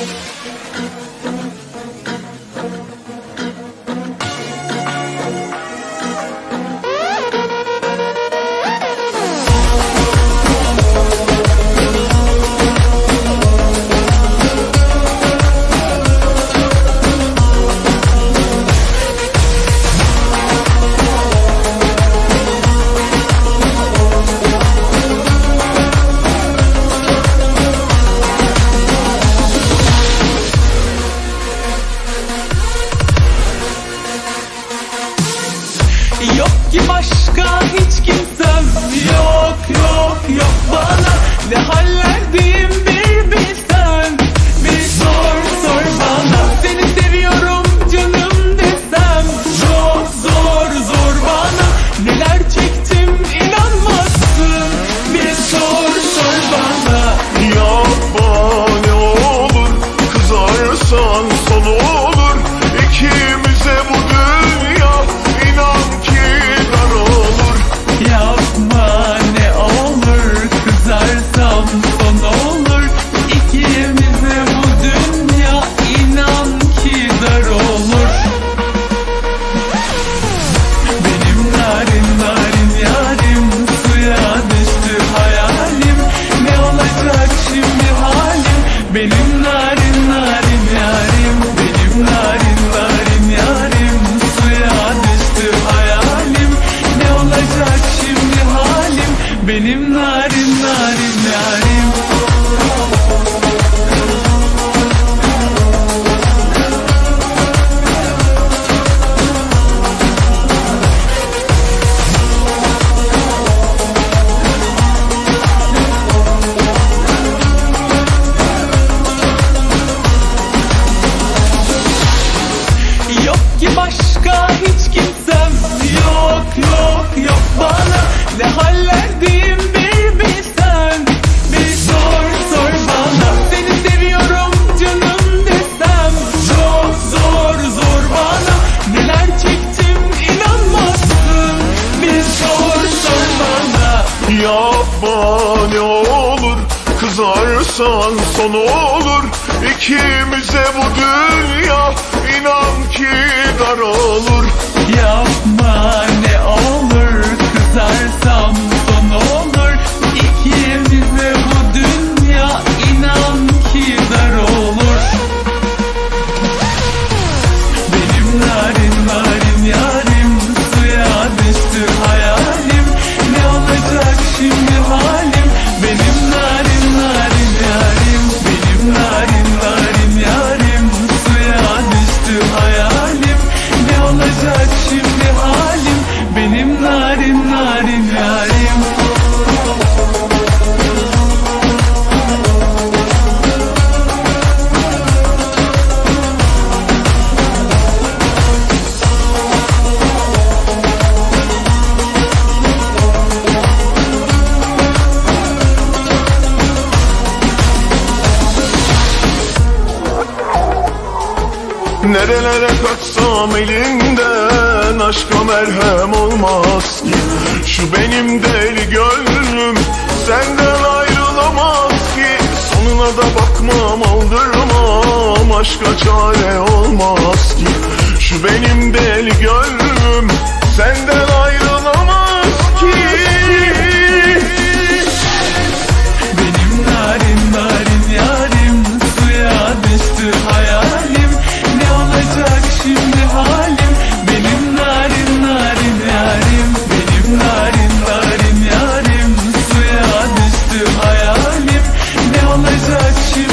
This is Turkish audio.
Yok ki başka hiç kimsem, yok yok yok bana. Ne hallerdeyim bir bilsen, bir sor sor bana. Seni seviyorum canım desem, zor zor zor bana. Neler çektim inanmazsın, bir sor sor bana. Yapma ne olur, kızarsan son olur. İkimize bu dünya inan ki dar olur. Yapma ne olur, kızarsam son olur. İkimize bu dünya inan ki dar olur. Benim narin narin yarim, suya düştü hayalim. Ne olacak şimdi halim? Benim narin narin yarim, benim narin narin yarim, suya düştü hayalim. Ne olacak şimdi halim? Benim narin narin yarim. Yok ki başka hiç kimsem, yok yok yok bana. Ne hallerdeyim bir bilsen, bir sor sor bana. Seni seviyorum canım desem, zor zor zor bana. Neler çektim inanmazsın, bir sor sor bana. Yapma ne olur, kızarsan son olur. İkimize bu dünya inan ki dar olur. Yapma ne olur, kızarsam son olur. İkimize bu dünya inan ki dar olur. Benim narin narin yarim, suya düştü hayalim. Ne olacak şimdi halim? Benim narin narin yarim, benim narin narin yarim, suya düştü hayalim. Ne olacak şimdi halim? Benim narin narin yarim. Nerelere kaçsam elinden aşka merhem olmaz ki. Şu benim deli gönlüm senden ayrılamaz ki. Sonuna da bakmam aldırmam, aşka çare olmaz ki. Şu benim deli gönlüm senden ayrılamaz ki. Benim narin narin yarim, suya düştü hayalim. Ne olacak şimdi halim? Benim narin narin yarim, benim narin narin yarim, suya düştü hayalim. Ne olacak şimdi?